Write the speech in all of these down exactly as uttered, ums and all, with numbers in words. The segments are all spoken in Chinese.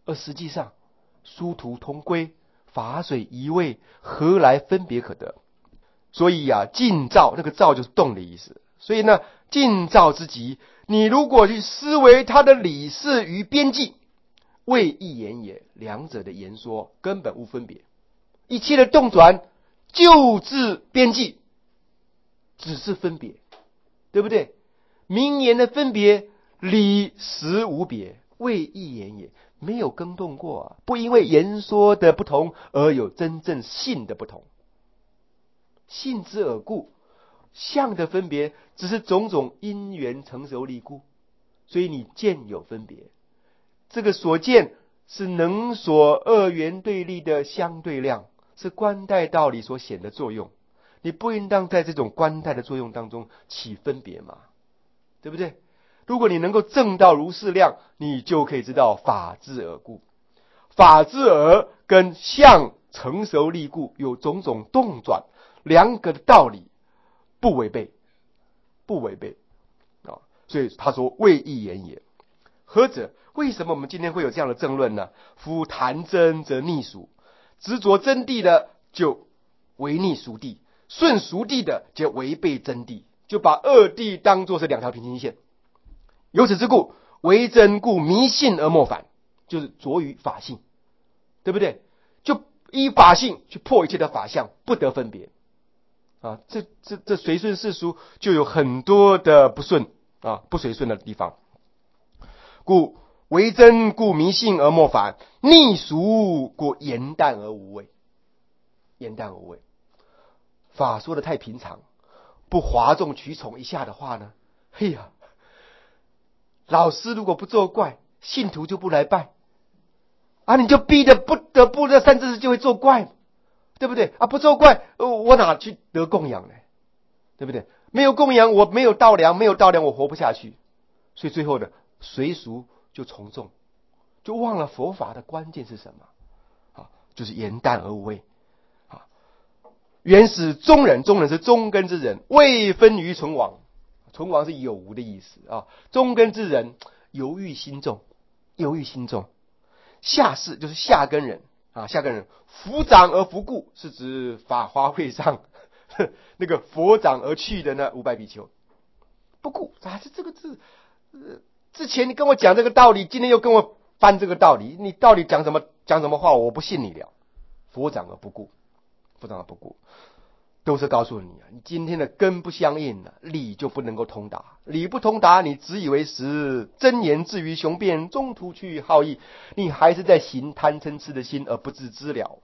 而实际上殊途同归，法水移位，何来分别可得？所以啊，尽照，那个照就是动的意思。所以呢，尽照之极，你如果去思维它的理事与边际，谓一言也，两者的言说根本无分别。一切的动转就至边际，只是分别，对不对？名言的分别，理实无别，谓一言也，没有更动过啊，不因为言说的不同而有真正性的不同。性之而故，相的分别只是种种因缘成熟力故，所以你见有分别，这个所见是能所二元对立的相对量，是观待道理所显的作用，你不应当在这种观待的作用当中起分别嘛，对不对？如果你能够证到如是量，你就可以知道法之而故，法之而跟相成熟力故有种种动转，两个的道理不违背，不违背啊！所以他说谓一言也。何者？为什么我们今天会有这样的争论呢？夫谈真则逆俗，执着真谛的就违逆俗谛，顺俗谛的就违背真谛，就把二谛当作是两条平行线。由此之故，为真故迷信而莫反，就是着于法性，对不对？就依法性去破一切的法相，不得分别啊！这这这随顺世俗就有很多的不顺啊，不随顺的地方。故为真故迷信而莫反，逆俗故言淡而无味。言淡而无味，法说的太平常，不哗众取宠一下的话呢，嘿呀，老师如果不作怪，信徒就不来拜啊，你就逼得不得不那三字就会作怪，对不对啊？不作怪，呃、我哪去得供养呢？对不对？没有供养，我没有稻粮，没有稻粮我活不下去。所以最后的随俗就从众，就忘了佛法的关键是什么啊？就是言淡而无味啊。原始中人，中人是中根之人，未分于存亡，存亡是有无的意思啊。中根之人犹豫心重，犹豫心重。下士就是下根人啊，下根人扶长而不顾，是指法华会上那个佛长而去的那五百比丘，不顾啊，这这个字。呃，之前你跟我讲这个道理，今天又跟我翻这个道理，你到底讲什么讲什么话，我不信你了。佛长而不顾，佛长而不顾，都是告诉你啊，你今天的根不相应了，理就不能够通达，理不通达，你自以为实，真言至于雄辩，中途去好义，你还是在行贪嗔痴的心而不自知了。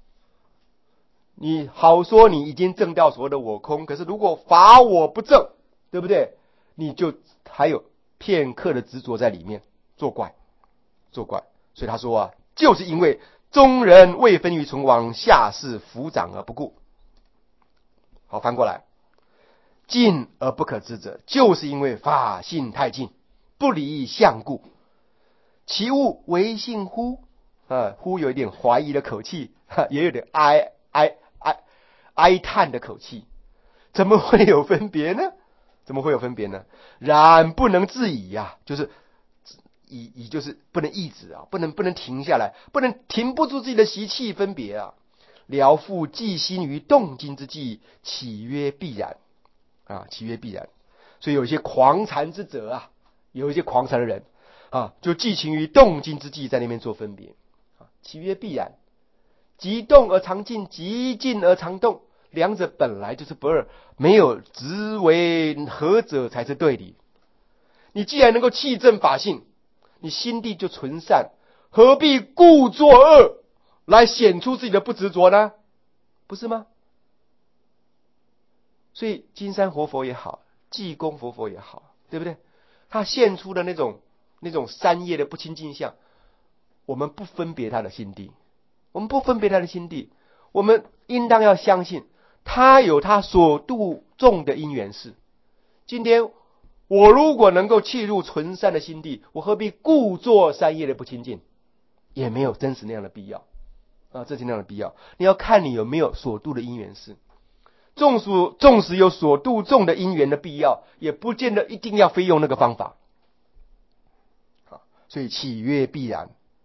你好说你已经证掉所谓的我空，可是如果法我不正，对不对？你就还有片刻的执着在里面，作怪，作怪。所以他说啊，就是因为中人未分于存亡，下士扶长而不顾。好，翻过来，近而不可知者，就是因为法性太近，不离相故。其物为性乎？啊，乎有一点怀疑的口气，也有点哀哀哀哀叹的口气。怎么会有分别呢？怎么会有分别呢？然不能自已呀、啊，就是已已就是不能抑制啊，不能不能停下来，不能停不住自己的习气分别啊。聊复寄心于动静之际，岂曰必然啊？岂曰必然？所以有一些狂禅之者啊，有一些狂禅的人啊，就寄情于动静之际，在那边做分别啊。岂曰必然？极动而常静，极静而常动。两者本来就是不二，没有直为何者才是对理。你既然能够气正法性，你心地就纯善，何必故作恶来显出自己的不执着呢？不是吗？所以金山活佛也好，济公活佛也好，对不对？他现出的那种那种三业的不清净相，我们不分别他的心地，我们不分别他的心地，我们应当要相信他有他所度众的因缘事。今天我如果能够契入纯善的心地，我何必故作三业的不清净？也没有真实那样的必要啊，这是那样的必要。你要看你有没有所度的因缘事。纵使纵使有所度众的因缘的必要，也不见得一定要非用那个方法。所以岂曰必然？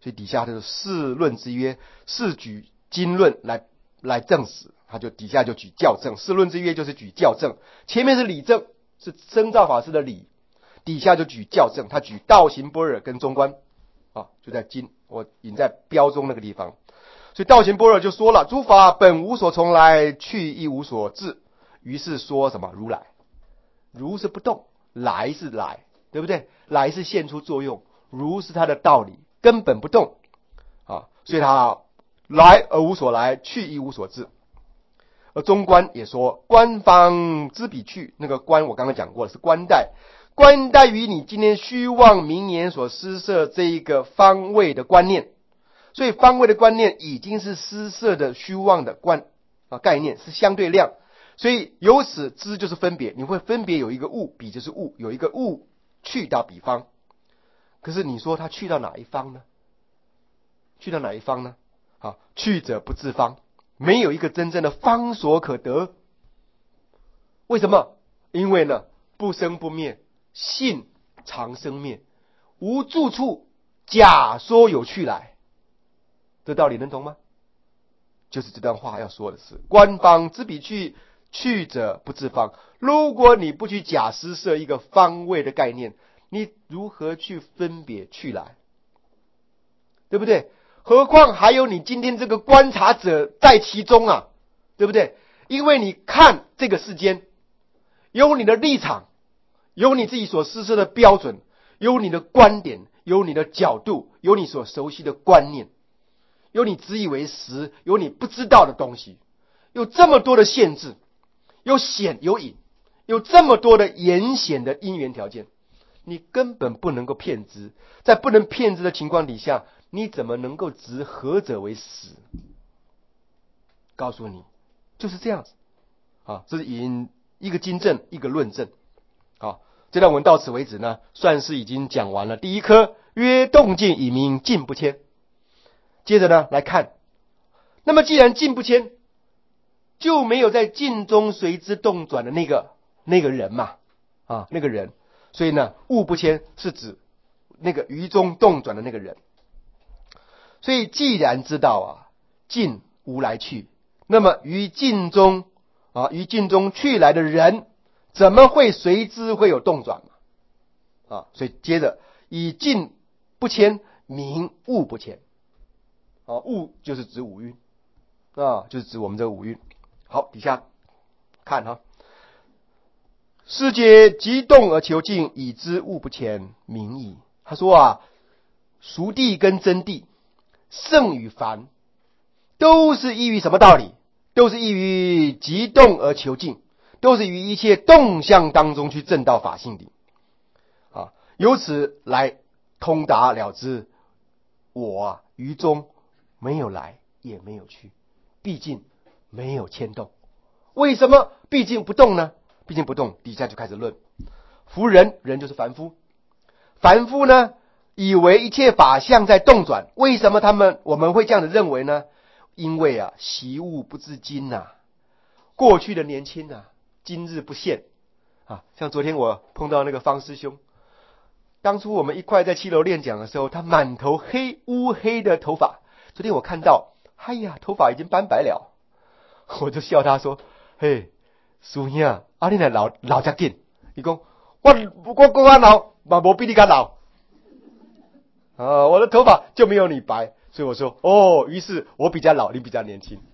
所以底下就是事论之曰，是举经论来来证实，他就底下就举校正，事论之曰就是举校正，前面是理证，是深造法师的理，底下就举校正，他举道行般若跟中观啊，就在经我引在标中那个地方。所以道行般若就说了，诸法本无所从来，去亦无所至，于是说什么如来，如是不动，来是来，对不对？来是现出作用，如是他的道理，根本不动啊，所以他来而无所来，去亦无所至。而中观也说，观方知彼去，那个观我刚刚讲过了，是观待，观待于你今天虚妄明言所施设这一个方位的观念，所以方位的观念已经是施设的虚妄的观啊概念，是相对量，所以由此知就是分别，你会分别有一个物，彼就是物，有一个物去到彼方。可是你说他去到哪一方呢？去到哪一方呢？啊，去者不自方，没有一个真正的方所可得。为什么？因为呢，不生不灭，性常生灭，无住处，假说有去来。这道理能懂吗？就是这段话要说的是，观方知彼去，去者不自方。如果你不去假施设一个方位的概念，你如何去分别去来？对不对？何况还有你今天这个观察者在其中啊，对不对？因为你看这个世间，有你的立场，有你自己所施设的标准，有你的观点，有你的角度，有你所熟悉的观念，有你自以为实，有你不知道的东西，有这么多的限制，有显有隐，有这么多的严显的因缘条件，你根本不能够骗知。在不能骗知的情况底下，你怎么能够执何者为实？告诉你，就是这样子啊！这是引一个经证，一个论证。好，这段文到此为止呢，算是已经讲完了。第一科曰动静以明静不迁。接着呢来看，那么既然静不迁，就没有在静中随之动转的那个那个人嘛啊，那个人，所以呢物不迁是指那个于中动转的那个人。所以既然知道啊静无来去，那么于静中啊于静中去来的人，怎么会随之会有动转嘛？啊，所以接着以静不迁明物不迁。啊，物就是指五蕴啊，就是指我们这个五蕴。好，底下看哈，世界即动而求静，以知物不迁，明矣。他说啊，熟谛跟真谛，圣与凡，都是依于什么道理？都是依于即动而求静，都是于一切动向当中去证到法性理啊，由此来通达了知，我啊于中没有来也没有去，毕竟没有牵动。为什么毕竟不动呢？毕竟不动，底下就开始论。夫人，人就是凡夫，凡夫呢以为一切法相在动转，为什么他们我们会这样的认为呢？因为啊习物不知今呐、啊，过去的年轻啊，今日不现啊。像昨天我碰到那个方师兄，当初我们一块在七楼练讲的时候，他满头黑乌黑的头发，昨天我看到，哎呀，头发已经斑白了，我就笑他说：“嘿，师兄啊，啊你若老老遮紧。”伊讲：“我我我我老，嘛无比你较老。”啊，我的头发就没有你白，所以我说：“哦，于是我比较老，你比较年轻。”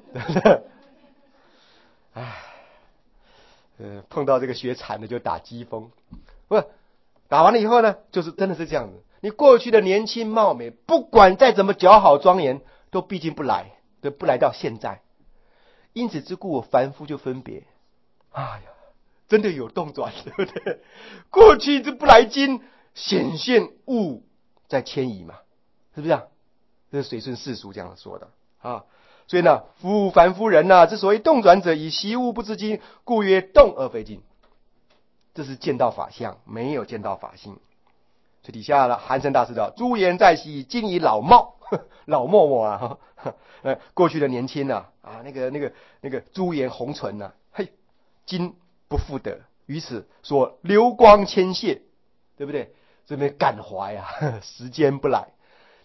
唉，呃，碰到这个学禅的就打机锋，不，打完了以后呢，就是真的是这样子。你过去的年轻貌美，不管再怎么姣好庄严，都毕竟不来，都不来到现在。因此之故，我凡夫就分别。哎呀，真的有动转，对不对？过去这不来经，显现物在迁移嘛，是不是啊？这是随顺世俗这样说的啊。所以呢，夫凡夫人呐、啊，之所以动转者，以习物不知经，故曰动而非静。这是见到法相，没有见到法性。所以底下了，寒生大师的朱颜在昔，今已老貌，老默默啊，呃，过去的年轻啊，啊，那个那个那个朱颜红唇啊，嘿，今不复得，于是说流光牵泻，对不对？这边感怀啊，时间不来，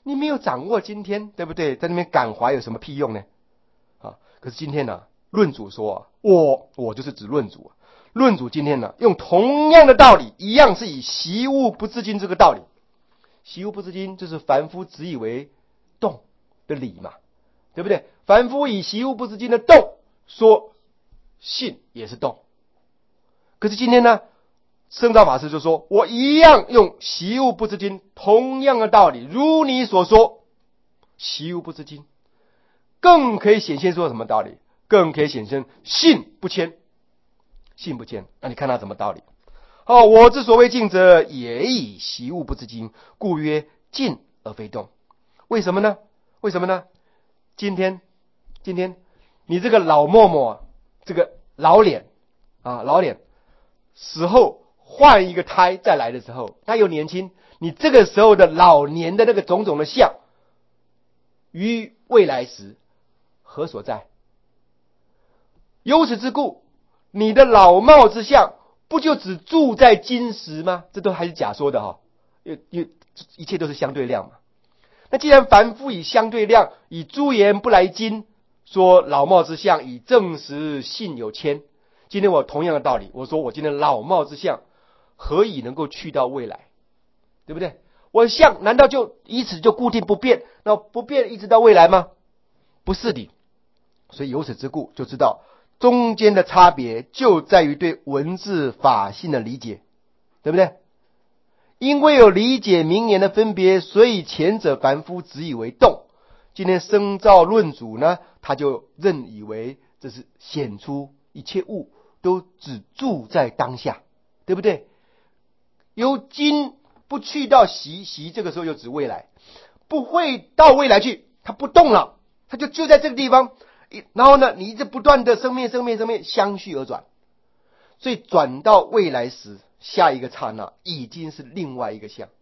你没有掌握今天，对不对？在那边感怀有什么屁用呢？啊！可是今天呢、啊，论主说、啊，我我就是指论主、啊，论主今天呢，用同样的道理，一样是以习物不自禁这个道理，习物不自禁就是凡夫只以为动的理嘛，对不对？凡夫以习物不自禁的动说信也是动，可是今天呢，圣照法师就说，我一样用习物不自禁，同样的道理，如你所说，习物不自禁，更可以显现出什么道理？更可以显现信不迁，信不迁。那你看他什么道理？哦，我之所谓静者，也以习物不自禁，故曰静而非动。为什么呢？为什么呢？今天，今天你这个老嬷嬷，这个老脸啊，老脸死后换一个胎再来的时候，他又年轻，你这个时候的老年的那个种种的相，于未来时何所在？由此之故，你的老貌之相，不就只住在今时吗？这都还是假说的哈，因为因为一切都是相对量嘛。那既然凡夫以相对量，以诸言不来今，说老貌之相以证实信有迁。今天我同样的道理，我说我今天老貌之相，何以能够去到未来？对不对？我相难道就以此就固定不变，那不变一直到未来吗？不是的。所以由此之故，就知道中间的差别就在于对文字法性的理解，对不对？因为有理解名言的分别，所以前者凡夫只以为动，今天生造论主呢，他就认以为这是显出一切物都只住在当下，对不对？由今不去到习，习这个时候又指未来，不会到未来去，它不动了，它就就在这个地方。然后呢，你一直不断的生灭生灭生灭相续而转，所以转到未来时，下一个刹那已经是另外一个相，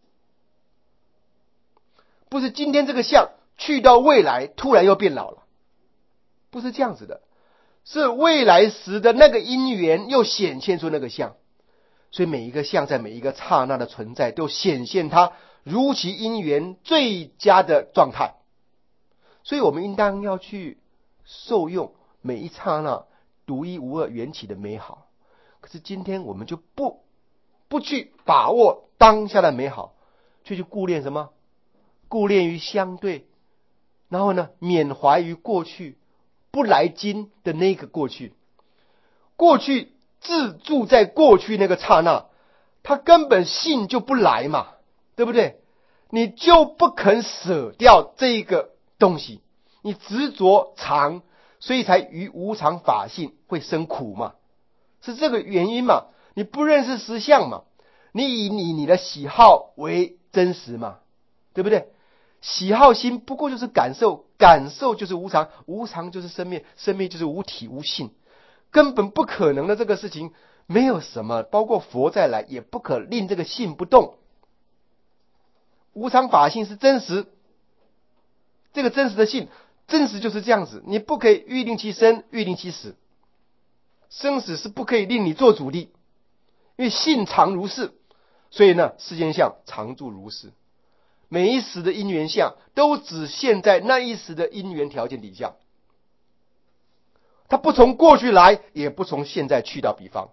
不是今天这个相去到未来突然又变老了，不是这样子的，是未来时的那个因缘又显现出那个相，所以每一个相在每一个刹那的存在都显现它如其因缘最佳的状态，所以我们应当要去受用每一刹那独一无二缘起的美好。可是今天我们就不不去把握当下的美好，却去顾恋什么？顾恋于相对，然后呢，缅怀于过去不来今的那个过去。过去自住在过去那个刹那，他根本信就不来嘛，对不对？你就不肯舍掉这个东西，你执着常，所以才于无常法性会生苦嘛，是这个原因嘛。你不认识实相嘛，你以你你的喜好为真实嘛，对不对？喜好心不过就是感受，感受就是无常，无常就是生灭，生灭就是无体无性，根本不可能的这个事情，没有什么，包括佛再来也不可令这个性不动。无常法性是真实，这个真实的性，真实就是这样子，你不可以预定其生，预定其死，生死是不可以令你做主的，因为性常如是，所以呢，世间相常住如是。每一时的因缘相都只现在那一时的因缘条件底下，它不从过去来，也不从现在去到彼方。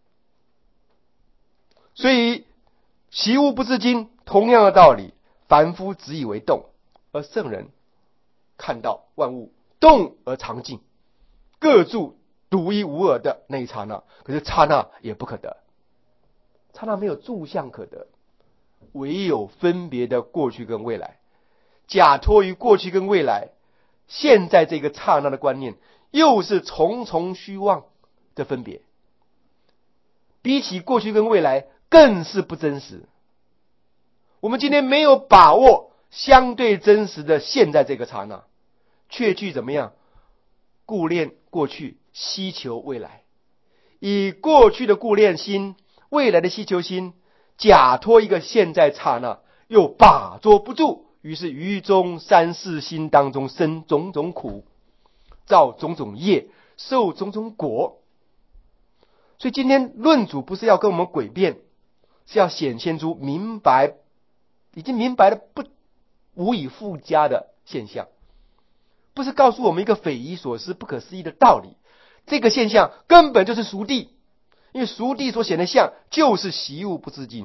所以习物不自禁，同样的道理，凡夫只以为动，而圣人看到万物动而常静，各住独一无二的那一刹那。可是刹那也不可得，刹那没有住相可得，唯有分别的过去跟未来，假托于过去跟未来，现在这个刹那的观念又是重重虚妄的分别，比起过去跟未来更是不真实。我们今天没有把握相对真实的现在这个刹那，却去怎么样顾恋过去，希求未来，以过去的顾恋心，未来的希求心，假托一个现在刹那，又把捉不住，于是于中三世心当中生种种苦，造种种业，受种种果。所以今天论主不是要跟我们诡辩，是要显现出明白，已经明白的不无以复加的现象，不是告诉我们一个匪夷所思、不可思议的道理。这个现象根本就是熟地，因为熟地所显的相就是习物不自尽。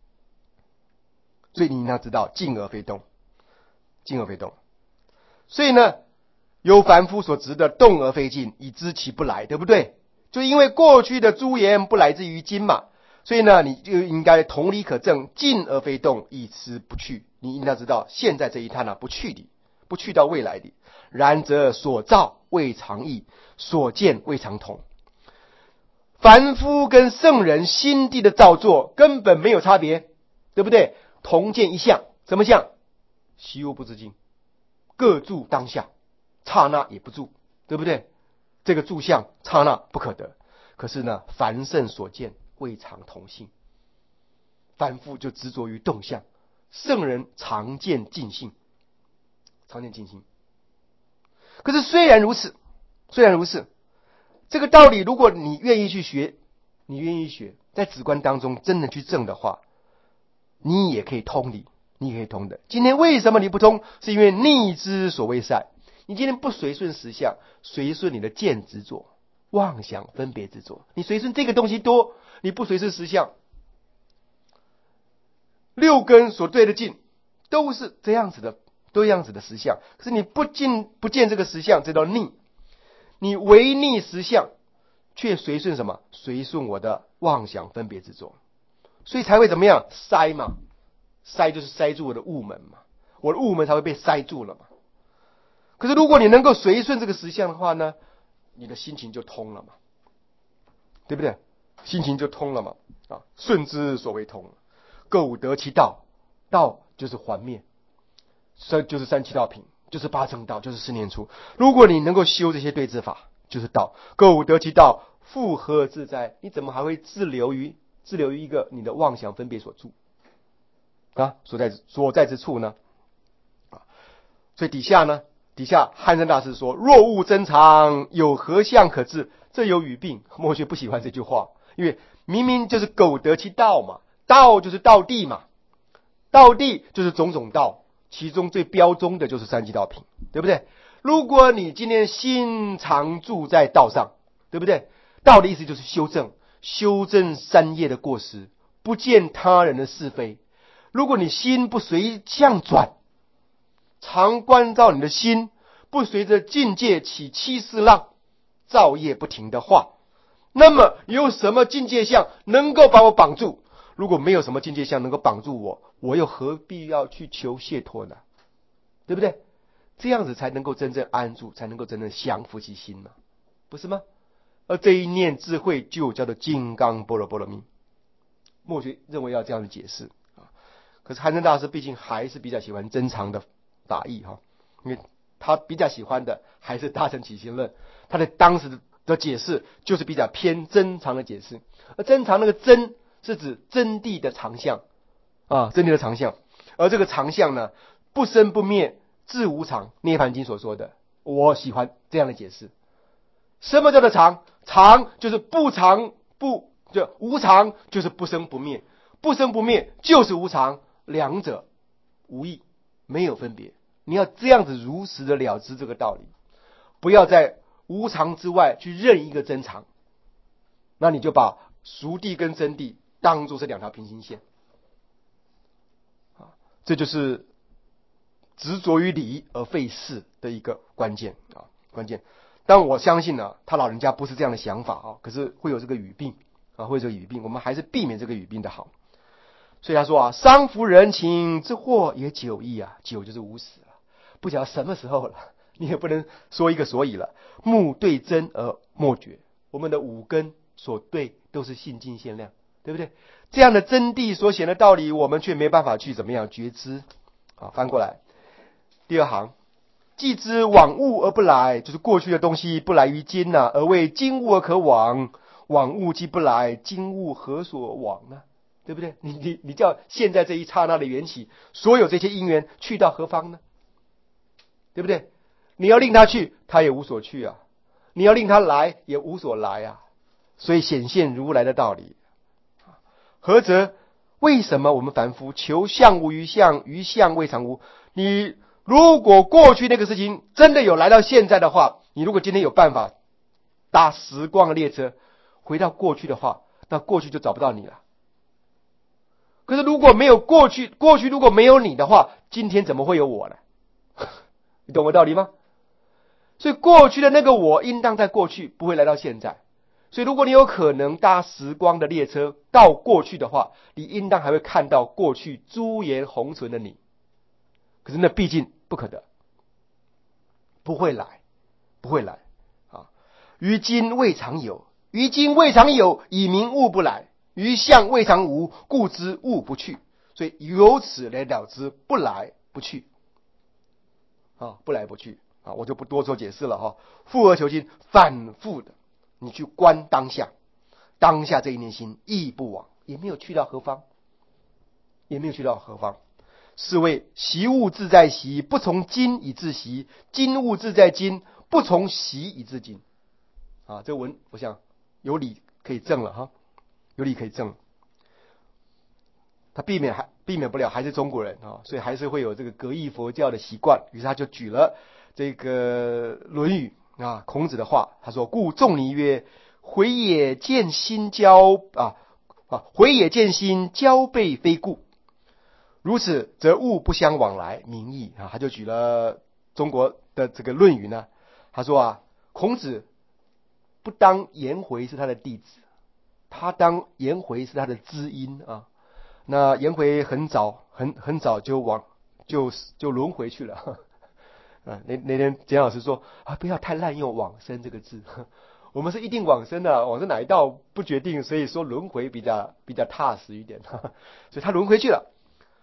所以你应当知道，静而非动，静而非动。所以呢，有凡夫所执的动而非静，以知其不来，对不对？就因为过去的诸言不来自于今嘛，所以呢，你就应该同理可证，静而非动，以知不去。你应当知道，现在这一刹那不去的，不去到未来的。然则所造未尝异，所见未尝同。凡夫跟圣人心地的造作根本没有差别，对不对？同见一相，什么相？习物不自尽，各住当下，刹那也不住，对不对？这个住相刹那不可得。可是呢，凡圣所见未尝同性。凡夫就执着于动相，圣人常见尽性，常见尽性。可是虽然如此，虽然如此，这个道理如果你愿意去学，你愿意学，在直观当中真的去证的话，你也可以通理，你也可以通的。今天为什么你不通？是因为逆之所谓善。你今天不随顺实相，随顺你的见执着、妄想分别执着，你随顺这个东西多，你不随顺实相。六根所对的境都是这样子的，都这样子的实相。可是你不见不见这个实相，这叫逆。你违逆实相，却随顺什么？随顺我的妄想分别执着，所以才会怎么样？塞嘛，塞就是塞住我的物门嘛，我的物门才会被塞住了嘛。可是如果你能够随顺这个实相的话呢，你的心情就通了嘛，对不对？心情就通了嘛，啊，顺之所谓通。构得其道，道就是还灭，三就是三七道品，就是八正道，就是十年处。如果你能够修这些对治法，就是道。构得其道，复何自在？你怎么还会滞留于滞留于一个你的妄想分别所住啊？所在所在之处呢？啊，所以底下呢，底下汉生大师说：若悟真常，有何相可治？这有语病。墨学不喜欢这句话，因为明明就是构得其道嘛。道就是道地嘛，道地就是种种道，其中最标中的就是三七道品，对不对？如果你今天心常住在道上，对不对？道的意思就是修正，修正三业的过失，不见他人的是非。如果你心不随相转，常关照你的心，不随着境界起七四浪，造业不停的话，那么有什么境界相能够把我绑住？如果没有什么境界相能够绑住我，我又何必要去求解脱呢？对不对？这样子才能够真正安住，才能够真正降伏其心嘛，不是吗？而这一念智慧就叫做金刚般若波罗蜜。墨学认为要这样的解释啊，可是韩真大师毕竟还是比较喜欢真常的法义哈，因为他比较喜欢的还是大乘起信论，他的当时的解释就是比较偏真常的解释，而真常那个真是指真谛的常相啊，真谛的常相，而这个常相呢，不生不灭，自无常，涅槃经所说的，我喜欢这样的解释。什么叫做常？常就是不常，不就无常，就是不生不灭，不生不灭就是无常，两者无异，没有分别。你要这样子如实的了知这个道理，不要在无常之外去认一个真常，那你就把熟谛跟真谛当作是两条平行线啊，这就是执着于理而废事的一个关键啊，关键。但我相信呢、啊，他老人家不是这样的想法啊，可是会有这个语病啊，会有这个语病，我们还是避免这个语病的好。所以他说啊，伤服人情之祸也久矣啊，久就是无始了，不晓得什么时候了，你也不能说一个所以了。目对真而莫觉，我们的五根所对都是性尽限量，对不对？这样的真谛所显的道理，我们却没办法去怎么样觉知。好，翻过来，第二行。既知往物而不来，就是过去的东西不来于今呐、啊，而为今物而可往。往物既不来，今物何所往呢？对不对？你你你叫现在这一刹那的缘起，所有这些因缘去到何方呢？对不对？你要令他去，他也无所去啊；你要令他来，也无所来啊。所以显现如来的道理，何则为什么我们凡夫求相无于相，于相未尝无？你如果过去那个事情真的有来到现在的话，你如果今天有办法搭时光的列车回到过去的话，那过去就找不到你了。可是如果没有过去，过去如果没有你的话，今天怎么会有我呢？你懂我道理吗？所以过去的那个我应当在过去，不会来到现在。所以如果你有可能搭时光的列车到过去的话，你应当还会看到过去朱颜红唇的你。可是那毕竟不可得，不会来，不会来啊！于今未尝有，于今未尝有，以明物不来；于相未尝无，故知物不去。所以由此来了之，不来不去啊，不来不去啊，我就不多做解释了哈。复而求今，反复的你去观当下，当下这一念心亦不往，也没有去到何方，也没有去到何方。是谓习物自在习，不从今以自习；今物自在今，不从习以自今。啊，这文我想有理可以证了哈，有理可以证。他避免还避免不了还是中国人啊，所以还是会有这个格义佛教的习惯。于是他就举了这个《论语》啊，孔子的话，他说：“故仲尼曰：回也见心交啊啊，回也见心交背非故。如此，则物不相往来，名义啊。”他就举了中国的这个《论语》呢，他说啊，孔子不当颜回是他的弟子，他当颜回是他的知音啊。那颜回很早很很早就往就就轮回去了啊。那那天简老师说啊，不要太滥用往生这个字，我们是一定往生的，往生哪一道不决定，所以说轮回比较比较踏实一点，所以他轮回去了。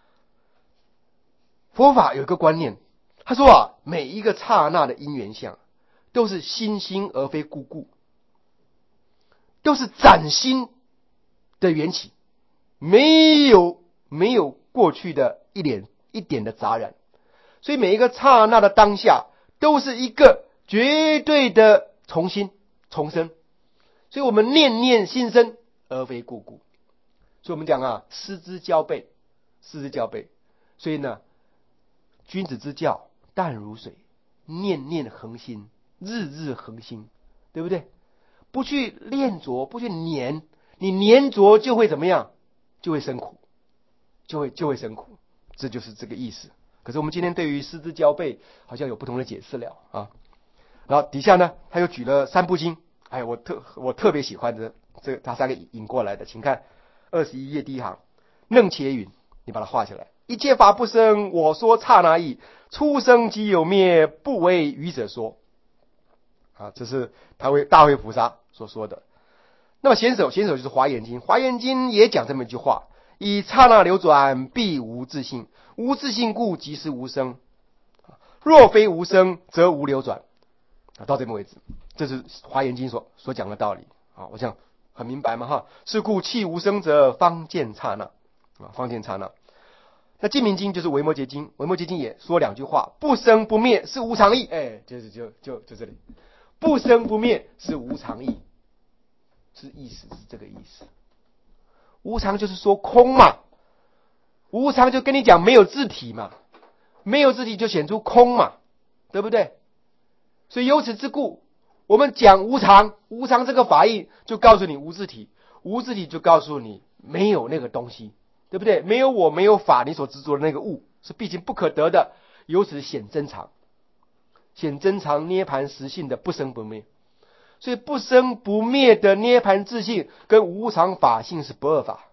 佛法有一个观念，他说啊，每一个刹那的因缘相都是心心而非故故，都是崭新的缘起，没有没有过去的一点一点的杂染，所以每一个刹那的当下都是一个绝对的重新重生，所以我们念念心生而非故故，所以我们讲啊，师之交背，师之交背，所以呢，君子之教淡如水，念念恒心，日日恒心，对不对？不去练着，不去黏，你黏着就会怎么样？就会生苦，就会就会生苦，这就是这个意思。可是我们今天对于师之交背好像有不同的解释了啊。然后底下呢，他又举了三部经，哎，我特我特别喜欢的这他三个引过来的，请看二十一页第一行，楞伽云，你把它画起来。一切法不生，我说刹那意，出生即有灭，不为愚者说。啊，这是他为大慧菩萨所说的。那么显首，显首就是华严经，华严经也讲这么一句话：以刹那流转，必无自性，无自性故，即是无生。若非无生，则无流转。啊，到这边为止，这是华严经所所讲的道理啊。我想很明白嘛哈。是故气无生者，方见刹那啊，方见刹那。那净明经就是维摩诘经，维摩诘经也说两句话：不生不灭是无常意。哎，就是就就就这里，不生不灭是无常意，是意思是这个意思。无常就是说空嘛，无常就跟你讲没有自体嘛，没有自体就显出空嘛，对不对？所以由此之故，我们讲无常，无常这个法义就告诉你无自体，无自体就告诉你没有那个东西，对不对？没有我，没有法，你所执着的那个物是毕竟不可得的，由此显真常，显真常涅盘实性的不生不灭。所以不生不灭的涅盘自性跟无常法性是不二法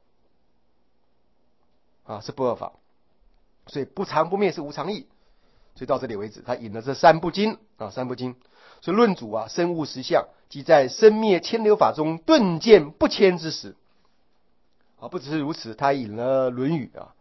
啊，是不二法。所以不常不灭是无常意。所以到这里为止，他引了这三部经啊，三部经。所以论主啊，生物实相，即在生灭千流法中顿见不迁之时。啊，不只是如此，他引了《论语》啊，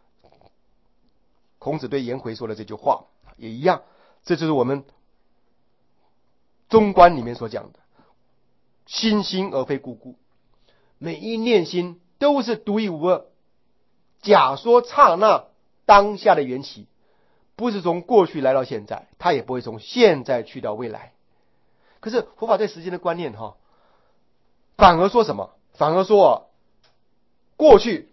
孔子对颜回说的这句话也一样。这就是我们中观里面所讲的心心而非故故，每一念心都是独一无二，假说刹那当下的缘起，不是从过去来到现在，它也不会从现在去到未来。可是佛法对时间的观念哈，反而说什么？反而说过去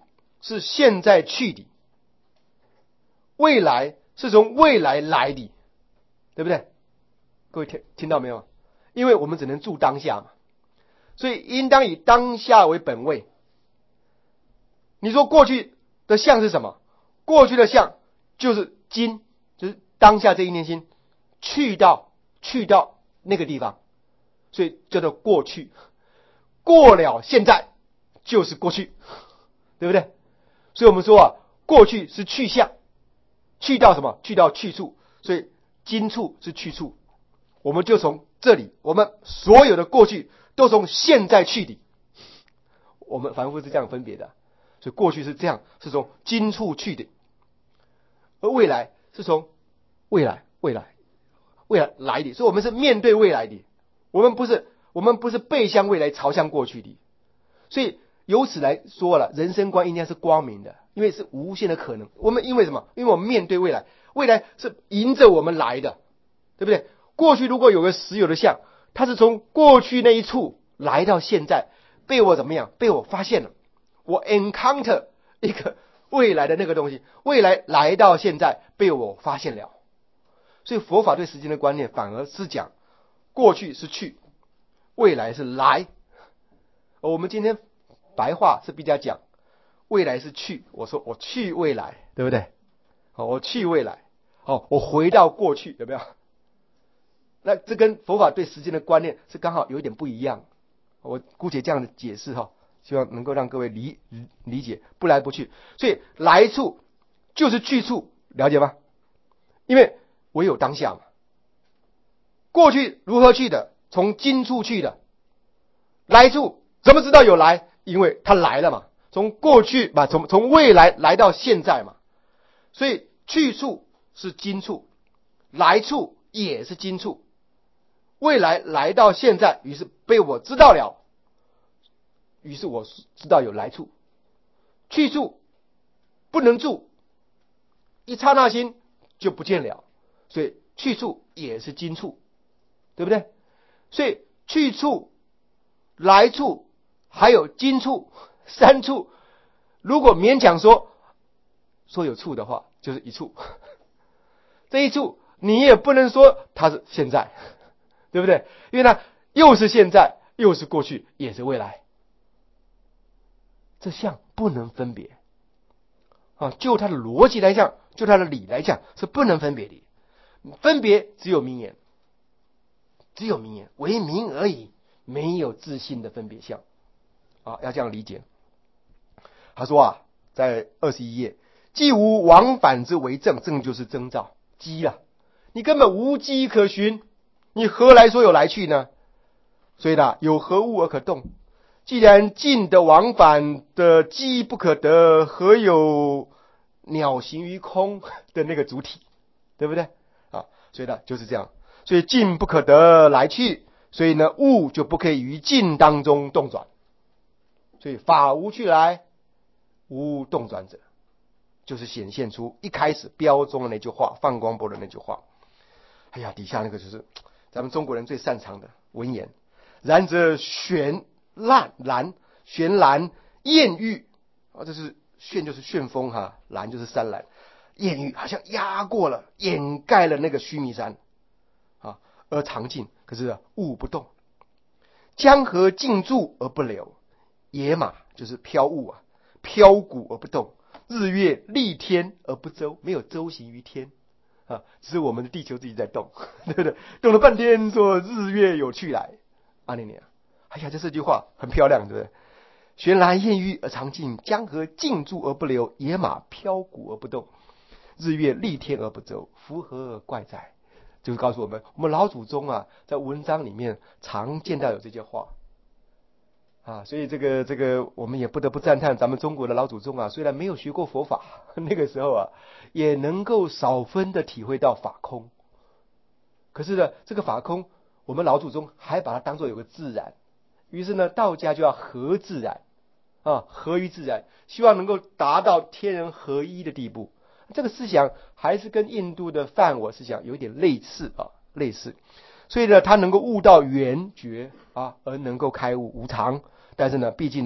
是现在去的，未来是从未来来的，对不对？各位听听到没有？因为我们只能住当下嘛，所以应当以当下为本位。你说过去的相是什么？过去的相就是今，就是当下这一念心去到去到那个地方，所以叫做过去。过了现在就是过去，对不对？所以我们说啊，过去是去向，去到什么？去到去处，所以今处是去处。我们就从这里，我们所有的过去都从现在去的，我们凡夫是这样分别的。所以过去是这样，是从今处去的，而未来是从未来未来未来来的，所以我们是面对未来的，我们不是我们不是背向未来朝向过去的。所以由此来说了，人生观应该是光明的，因为是无限的可能。我们因为什么？因为我们面对未来，未来是迎着我们来的，对不对？过去如果有个实有的相，它是从过去那一处来到现在，被我怎么样？被我发现了，我 encounter 一个未来的那个东西，未来来到现在被我发现了。所以佛法对时间的观念反而是讲过去是去，未来是来。而我们今天白话是比较讲未来是去，我说我去未来，对不对？我去未来，我回到过去，有没有？那这跟佛法对时间的观念是刚好有一点不一样，我姑且这样的解释哈，希望能够让各位理理解不来不去。所以来处就是去处，了解吗？因为唯有当下嘛。过去如何去的？从今处去的。来处怎么知道有来？因为它来了嘛，从过去嘛，从从未来来到现在嘛。所以去处是今处，来处也是今处。未来来到现在，于是被我知道了，于是我知道有来处。去处不能住，一刹那心就不见了，所以去处也是今处，对不对？所以去处、来处还有今处三处，如果勉强说说有处的话，就是一处。这一处你也不能说它是现在，对不对？因为它又是现在，又是过去，也是未来，这相不能分别啊！就它的逻辑来讲，就它的理来讲，是不能分别的。分别只有名言，只有名言，为名而已，没有自信的分别相啊！要这样理解。他说啊，在二十一页，既无往返之为证，证就是征兆机啊，你根本无机可循。你何来说有来去呢？所以呢，有何物而可动？既然尽的往返的机不可得，何有鸟行于空的那个主体，对不对啊？所以呢，就是这样。所以尽不可得来去，所以呢，物就不可以于尽当中动转。所以法无去来，无动转者，就是显现出一开始标中的那句话，放光波的那句话。哎呀，底下那个就是咱们中国人最擅长的文言。然则玄烂蓝，玄蓝艳玉啊，这是旋就是旋风哈，蓝就是山岚，艳玉好像压过了，掩盖了那个须弥山啊，而常静，可是物不动。江河静注而不流，野马就是飘物啊，飘鼓而不动。日月立天而不周，没有周行于天啊，只是我们的地球自己在动，对不对？动了半天说日月有去来，阿尼尼啊，哎呀，这这句话很漂亮，对不对？玄蓝艳玉而常静，江河静注而不流，野马飘鼓而不动，日月立天而不周，夫何怪哉？就是告诉我们，我们老祖宗啊，在文章里面常见到有这些话啊，所以这个这个我们也不得不赞叹咱们中国的老祖宗啊，虽然没有学过佛法，那个时候啊，也能够少分的体会到法空。可是呢，这个法空，我们老祖宗还把它当作有个自然，于是呢，道家就要合自然啊，合于自然，希望能够达到天人合一的地步。这个思想还是跟印度的梵我思想有点类似啊，类似。所以呢，他能够悟到圆觉啊，而能够开悟无常。但是呢，毕竟呢，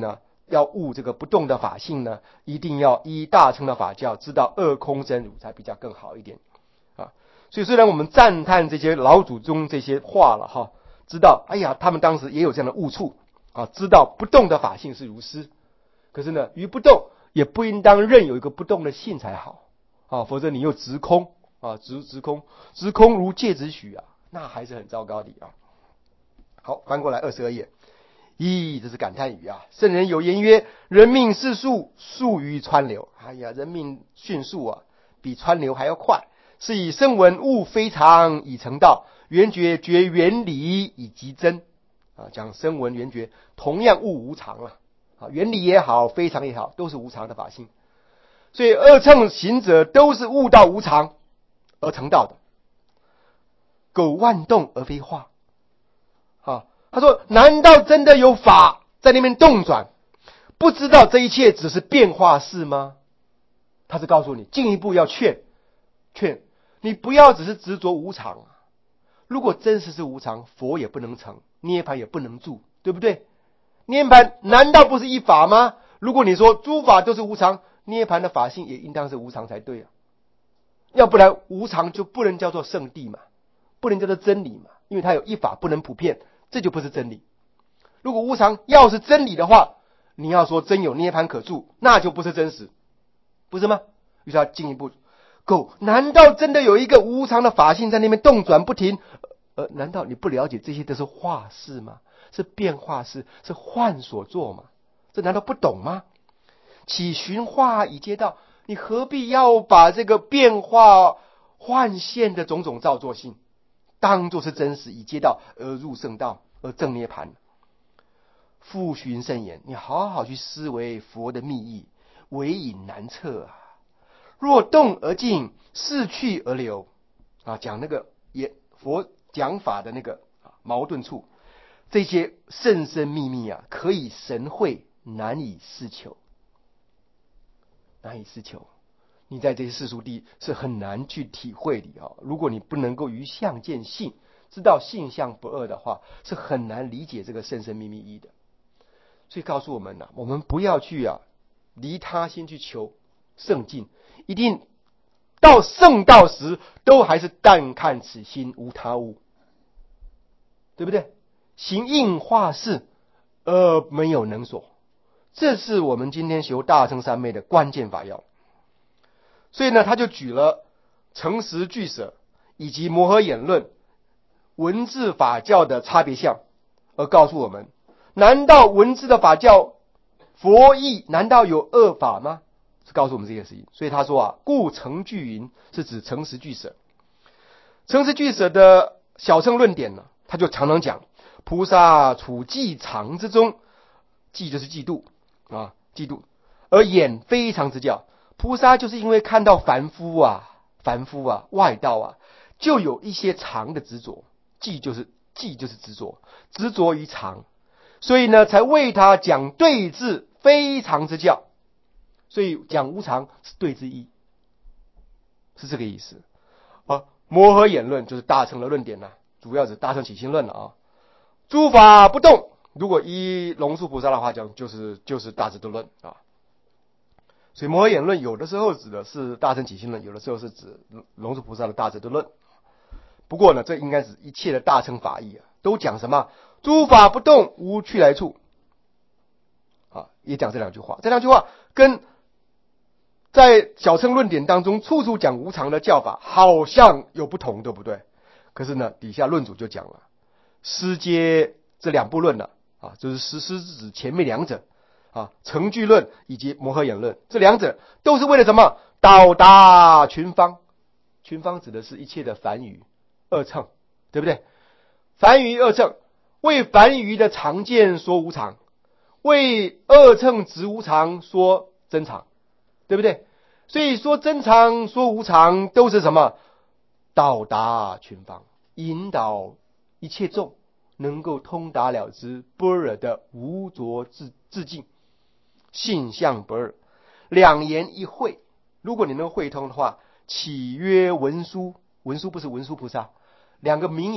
要悟这个不动的法性呢，一定要依大乘的法教，知道二空真如才比较更好一点啊。所以虽然我们赞叹这些老祖宗这些话了哈，知道哎呀，他们当时也有这样的悟处啊，知道不动的法性是如斯。可是呢，于不动也不应当任有一个不动的性才好啊，否则你又执空啊，执执空，执空如芥子许啊，那还是很糟糕的啊。好，翻过来二十二页。咦，这是感叹语啊！圣人有言曰：“人命似速，速于川流。”哎呀，人命迅速啊，比川流还要快。是以声闻悟非常以成道，缘觉觉原理以极真啊。讲声闻缘觉，同样悟无常啊，啊，原理也好，非常也好，都是无常的法性。所以二乘行者都是悟到无常而成道的。苟万动而非化啊。他说：“难道真的有法在那边动转，不知道这一切只是变化事吗？”他是告诉你，进一步要劝劝你，不要只是执着无常啊。如果真实是无常，佛也不能成，涅槃也不能住，对不对？涅槃难道不是一法吗？如果你说诸法都是无常，涅槃的法性也应当是无常才对啊。要不然无常就不能叫做圣谛嘛，不能叫做真理嘛，因为它有一法不能普遍。这就不是真理。如果无常要是真理的话，你要说真有涅槃可住，那就不是真实，不是吗？于是要进一步，够，难道真的有一个无常的法性在那边动转不停？呃，难道你不了解这些都是化事吗？是变化事，是幻所作吗？这难道不懂吗？岂寻化以皆道？你何必要把这个变化幻现的种种造作性当作是真实，以皆道而入圣道，而正涅槃？复寻圣言，你好好去思维佛的密意，唯隐难测啊！若动而静，逝去而留啊，讲那个也佛讲法的那个矛盾处，这些甚深秘密啊，可以神会，难以思求，难以思求。你在这些世俗地是很难去体会的啊！如果你不能够于相见性，知道性相不二的话，是很难理解这个甚深秘密义的。所以告诉我们呢、啊，我们不要去啊离他心去求圣境，一定到圣道时，都还是但看此心无他物，对不对？行应化事而没有能所，这是我们今天修大乘三昧的关键法要。所以呢，他就举了诚实俱舍以及摩诃衍论文字法教的差别相，而告诉我们，难道文字的法教佛义难道有恶法吗？是告诉我们这件事情。所以他说啊，故诚俱云是指诚实俱舍。诚实俱舍的小乘论点呢，他就常常讲菩萨处寂常之中，寂就是嫉妒啊，嫉妒，而眼非常之教。菩萨就是因为看到凡夫啊，凡夫啊，外道啊，就有一些常的执着，寂就是寂就是执着，执着于常，所以呢，才为他讲对治非常之教。所以讲无常是对之一，是这个意思。啊，摩诃衍论就是大乘的论点呢、啊，主要是大乘起心论了啊。诸法不动，如果依龙树菩萨的话讲，就是就是大智度论啊。所以摩诃衍论有的时候指的是大乘起心论，有的时候是指龙树菩萨的大智度论。不过呢，这应该是一切的大乘法义啊，都讲什么？诸法不动，无去来处啊，也讲这两句话。这两句话跟在小乘论点当中处处讲无常的教法好像有不同，对不对？可是呢，底下论主就讲了，师接这两部论了啊，就是师师指前面两者啊，诚俱论以及摩诃衍论，这两者都是为了什么？到达群方。群方指的是一切的凡愚二乘，对不对？凡愚二乘为凡愚的常见说无常，为二乘执无常说真常，对不对？所以说真常说无常都是什么？到达群方，引导一切众能够通达了知般若的无着自自净性相不二，两言一会。如果你能会通的话，岂曰文殊？文殊不是文殊菩萨，两个名言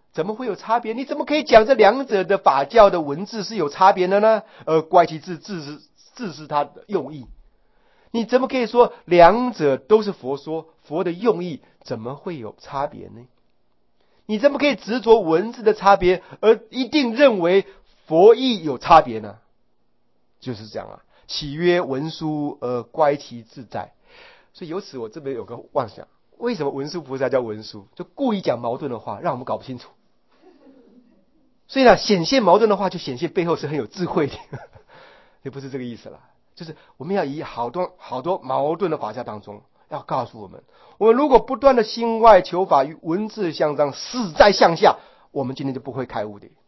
怎么会有差别？你怎么可以讲这两者的法教的文字是有差别的呢？而乖其字字是字是它的用意，你怎么可以说两者都是佛说？佛的用意怎么会有差别呢？你怎么可以执着文字的差别，而一定认为佛意有差别呢？就是这样啊。岂曰文殊而乖其自在？所以由此我这边有个妄想，为什么文殊菩萨叫文殊？就故意讲矛盾的话，让我们搞不清楚。所以呢，显现矛盾的话，就显现背后是很有智慧的，也不是这个意思啦。就是我们要以好多好多矛盾的法教当中，要告诉我们，我们如果不断的心外求法与文字相当，死在向下，我们今天就不会开悟的。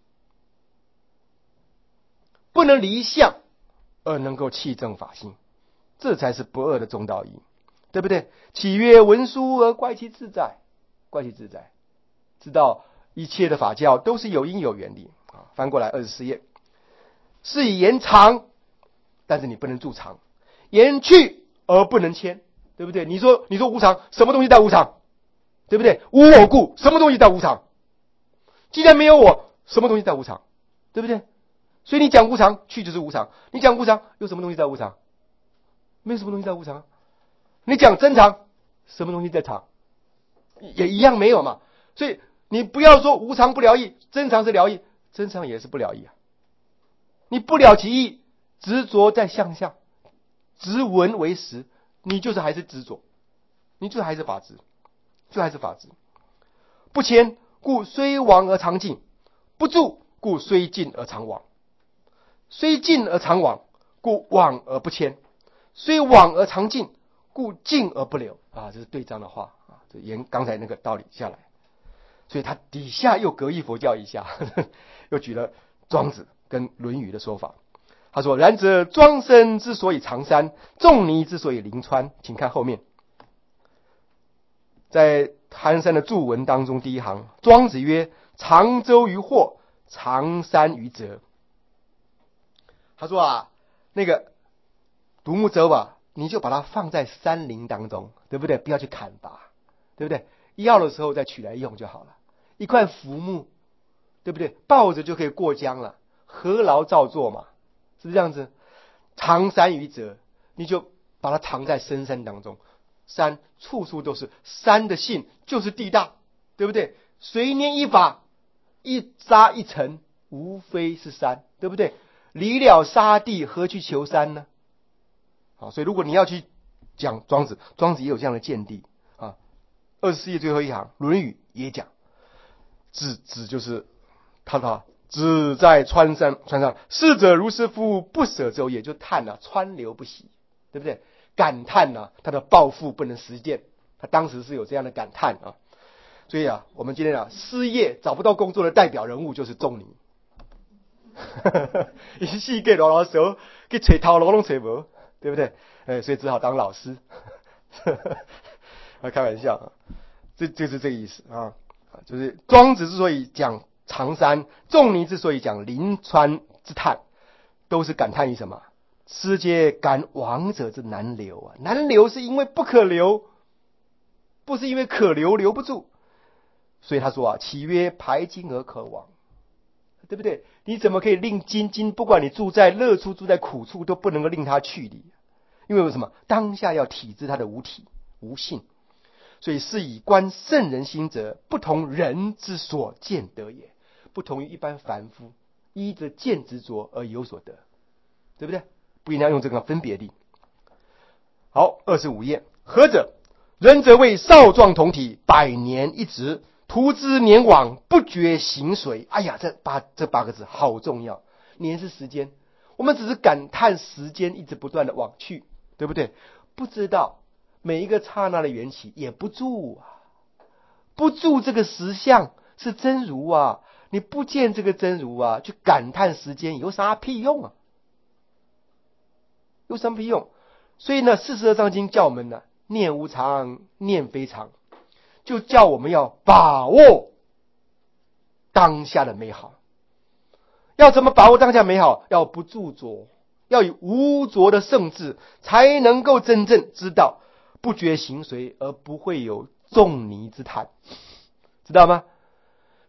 不能离相而能够契正法性，这才是不二的中道义，对不对？岂曰文殊而乖其自在？乖其自在，知道一切的法教都是有因有缘的啊。翻过来二十四页，是以言长，但是你不能住长；言去而不能迁，对不对？你说你说无常，什么东西带无常？对不对？无我故，什么东西带无常？既然没有我，什么东西带无常？对不对？所以你讲无常，去就是无常；你讲无常，有什么东西在无常？没有什么东西在无常。你讲真常，什么东西在常？也一样没有嘛。所以你不要说无常不了义，真常是了义，真常也是不了义啊。你不了其意，执着在相相，执文为实，你就是还是执着，你就还是法执，就还是法执。不迁，故虽亡而常进；不住，故虽进而常亡。虽进而常往，故往而不迁；虽往而常进，故进而不留。啊，这是对章的话啊，这沿刚才那个道理下来。所以他底下又隔一佛教一下，呵呵又举了庄子跟论语的说法。他说：然则庄生之所以长山，仲尼之所以临川。请看后面，在寒山的注文当中，第一行，庄子曰：长舟于壑，长山于泽。他说啊，那个独木舟吧，你就把它放在山林当中，对不对？不要去砍伐，对不对？要的时候再取来用就好了。一块浮木，对不对？抱着就可以过江了，何劳造作嘛？是不是这样子？藏山于泽，你就把它藏在深山当中。山处处都是，山的性就是地大，对不对？随念一法，一沙一尘，无非是山，对不对？离了沙地，何去求山呢？好，所以如果你要去讲庄子，庄子也有这样的见地啊。二十四页最后一行，《论语》也讲，子子就是他他子在川山川上，逝者如斯夫，不舍舟也，就叹啊，川流不息，对不对？感叹啊，他的抱负不能实践，他当时是有这样的感叹啊。所以啊，我们今天啊，失业找不到工作的代表人物就是仲尼。一世界老老手去找头路拢找无，对不对？哎，所以只好当老师。开玩笑啊，这就是这个意思啊。就是庄子之所以讲长山，仲尼之所以讲临川之叹，都是感叹于什么？世界感亡者之难留啊！难留是因为不可留，不是因为可留留不住。所以他说啊，岂曰排金而可亡？对不对？你怎么可以令金金，不管你住在乐处住在苦处，都不能够令他去离？因为为什么？当下要体知他的无体无性，所以是以观圣人心者，不同人之所见得也，不同于一般凡夫依着见执着而有所得，对不对？不应该用这个分别力。好，二十五页，何者？人则为少壮同体，百年一直，徒之年往，不觉行随。哎呀，这八这八个字好重要。年是时间，我们只是感叹时间一直不断的往去，对不对？不知道每一个刹那的缘起也不住啊，不住这个实相是真如啊，你不见这个真如啊，去感叹时间有啥屁用啊？有什么屁用？所以呢，四十二章经叫我们呢，念无常，念非常，就叫我们要把握当下的美好。要怎么把握当下美好？要不著着，要以无着的圣智，才能够真正知道不觉行随，而不会有仲尼之叹，知道吗？